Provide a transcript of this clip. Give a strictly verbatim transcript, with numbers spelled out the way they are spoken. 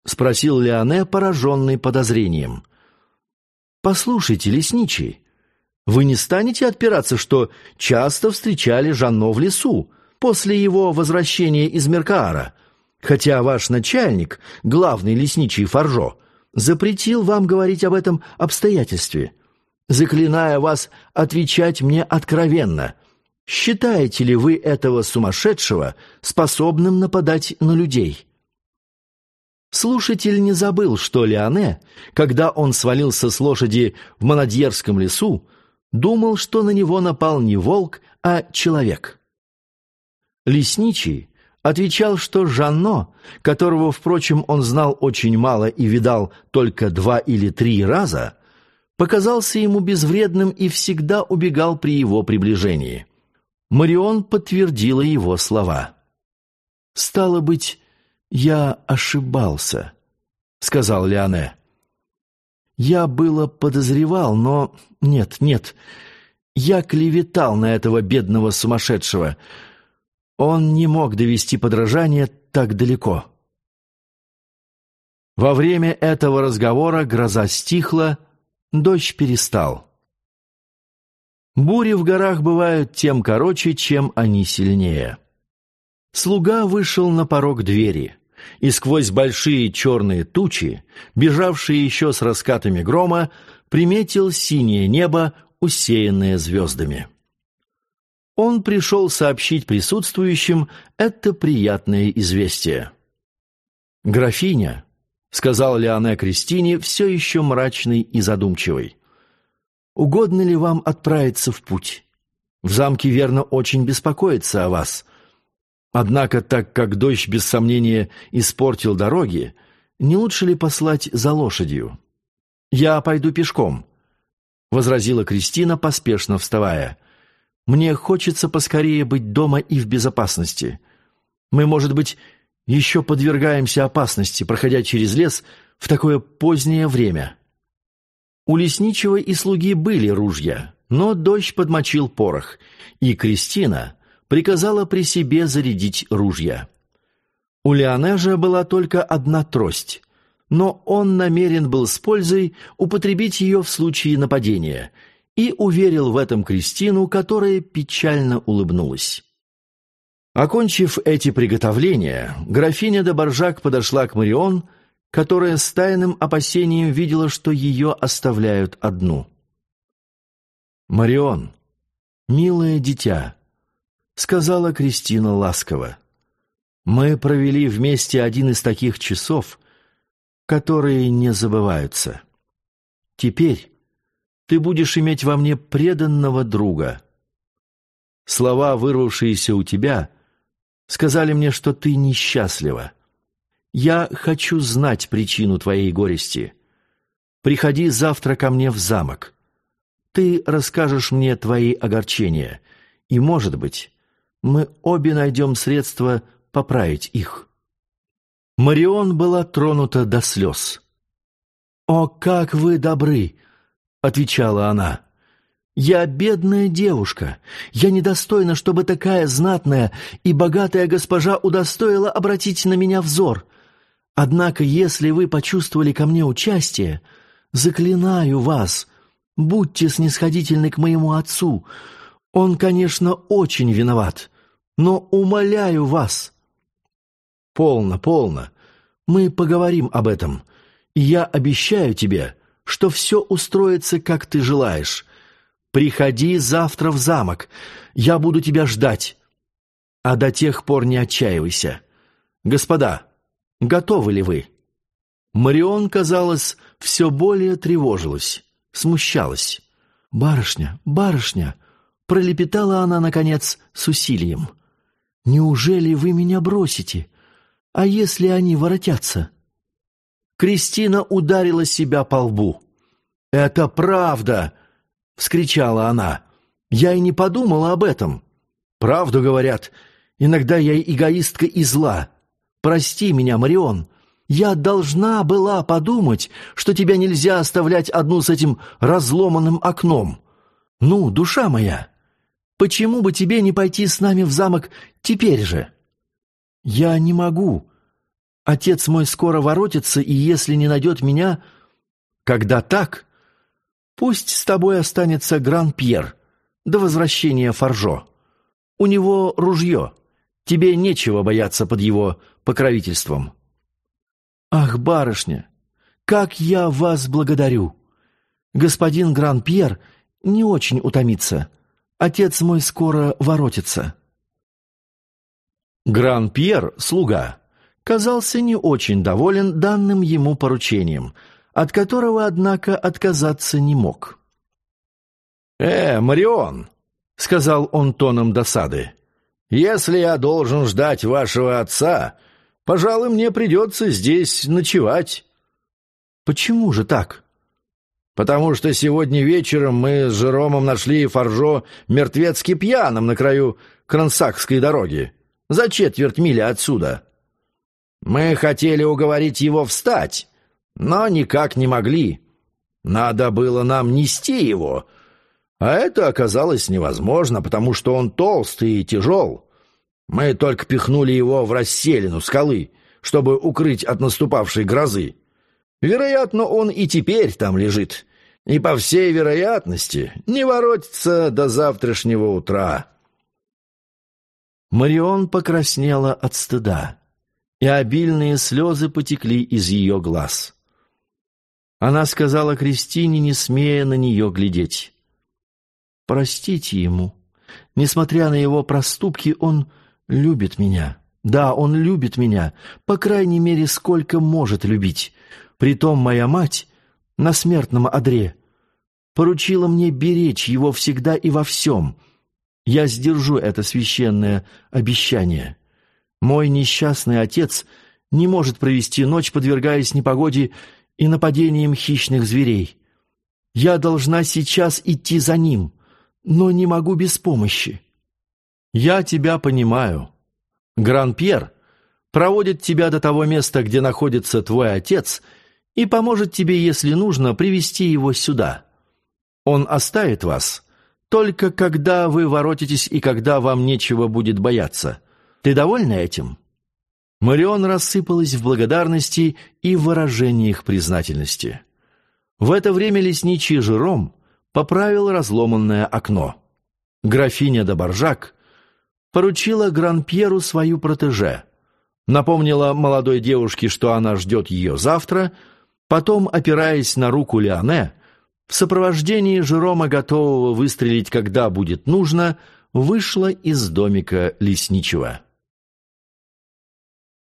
спросил Леоне, пораженный подозрением. «Послушайте, лесничий, вы не станете отпираться, что часто встречали Жанно в лесу после его возвращения из Меркаара, хотя ваш начальник, главный лесничий Фаржо, запретил вам говорить об этом обстоятельстве, заклиная вас отвечать мне откровенно. Считаете ли вы этого сумасшедшего способным нападать на людей?» Слушатель не забыл, что Леоне, когда он свалился с лошади в Монадьерском лесу, думал, что на него напал не волк, а человек. Лесничий отвечал, что Жанно, которого, впрочем, он знал очень мало и видал только два или три раза, показался ему безвредным и всегда убегал при его приближении. Марион подтвердила его слова. «Стало быть, я ошибался», — сказал Леоне. «Я было подозревал, но... Нет, нет, я клеветал на этого бедного сумасшедшего. Он не мог довести подражание так далеко». Во время этого разговора гроза стихла, дождь перестал. Бури в горах бывают тем короче, чем они сильнее. Слуга вышел на порог двери, и сквозь большие черные тучи, бежавшие еще с раскатами грома, приметил синее небо, усеянное звездами. Он пришел сообщить присутствующим это приятное известие. «Графиня», — сказал Леоне Кристине, все еще мрачный и задумчивый, — «угодно ли вам отправиться в путь? В замке, верно, очень беспокоится о вас. Однако, так как дождь, без сомнения, испортил дороги, не лучше ли послать за лошадью?» «Я пойду пешком», — возразила Кристина, поспешно вставая. «Мне хочется поскорее быть дома и в безопасности. Мы, может быть, еще подвергаемся опасности, проходя через лес в такое позднее время». У лесничего и слуги были ружья, но дождь подмочил порох, и Кристина приказала при себе зарядить ружья. У Леоне же была только одна трость, но он намерен был с пользой употребить ее в случае нападения и уверил в этом Кристину, которая печально улыбнулась. Окончив эти приготовления, графиня де Боржак подошла к Марион, которая с тайным опасением видела, что ее оставляют одну. «Марион, милое дитя», — сказала Кристина ласково, — «мы провели вместе один из таких часов, которые не забываются. Теперь ты будешь иметь во мне преданного друга. Слова, вырвавшиеся у тебя, сказали мне, что ты несчастлива. Я хочу знать причину твоей горести. Приходи завтра ко мне в замок. Ты расскажешь мне твои огорчения, и, может быть, мы обе найдем средства поправить их». Марион была тронута до слез. «О, как вы добры!» — отвечала она. «Я бедная девушка. Я недостойна, чтобы такая знатная и богатая госпожа удостоила обратить на меня взор. Однако, если вы почувствовали ко мне участие, заклинаю вас, будьте снисходительны к моему отцу. Он, конечно, очень виноват, но умоляю вас». «Полно, полно. Мы поговорим об этом, и я обещаю тебе, что все устроится, как ты желаешь. Приходи завтра в замок, я буду тебя ждать. А до тех пор не отчаивайся. Господа, готовы ли вы?» Марион, казалось, все более тревожилась, смущалась. «Барышня, барышня!» — пролепетала она, наконец, с усилием. «Неужели вы меня бросите? А если они воротятся?» Кристина ударила себя по лбу. «Это правда!» — вскричала она. «Я и не подумала об этом. Правду говорят, иногда я эгоистка и зла. Прости меня, Марион. Я должна была подумать, что тебя нельзя оставлять одну с этим разломанным окном. Ну, душа моя, почему бы тебе не пойти с нами в замок теперь же?» «Я не могу», Отец мой скоро воротится, и если не найдет меня, когда так, пусть с тобой останется Гран-Пьер до возвращения Фаржо. У него ружье, тебе нечего бояться под его покровительством». «Ах, барышня, как я вас благодарю! Господин Гран-Пьер не очень утомится. Отец мой скоро воротится». Гран-Пьер, слуга, казался не очень доволен данным ему поручением, от которого, однако, отказаться не мог. «Э, Марион», — сказал он тоном досады, — «если я должен ждать вашего отца, пожалуй, мне придется здесь ночевать». «Почему же так?» «Потому что сегодня вечером мы с Жеромом нашли Фаржо мертвецки пьяным на краю Крансакской дороги, за четверть мили отсюда. Мы хотели уговорить его встать, но никак не могли. Надо было нам нести его, а это оказалось невозможно, потому что он толстый и тяжел. Мы только пихнули его в расселину скалы, чтобы укрыть от наступавшей грозы. Вероятно, он и теперь там лежит, и, по всей вероятности, не воротится до завтрашнего утра». Марион покраснела от стыда, и обильные слезы потекли из ее глаз. Она сказала Кристине, не смея на нее глядеть: «Простите ему. Несмотря на его проступки, он любит меня. Да, он любит меня, по крайней мере, сколько может любить. Притом моя мать на смертном одре поручила мне беречь его всегда и во всем. Я сдержу это священное обещание. Мой несчастный отец не может провести ночь, подвергаясь непогоде и нападениям хищных зверей. Я должна сейчас идти за ним, но не могу без помощи». «Я тебя понимаю. Гран-Пьер проводит тебя до того места, где находится твой отец, и поможет тебе, если нужно, привести его сюда. Он оставит вас только когда вы воротитесь и когда вам нечего будет бояться. Ты довольна этим?» Марион рассыпалась в благодарности и выражениях признательности. В это время лесничий Жером поправил разломанное окно. Графиня де Баржак поручила Гран-Пьеру свою протеже, напомнила молодой девушке, что она ждет ее завтра, потом, опираясь на руку Леоне, в сопровождении Жерома, готового выстрелить, когда будет нужно, вышла из домика лесничего.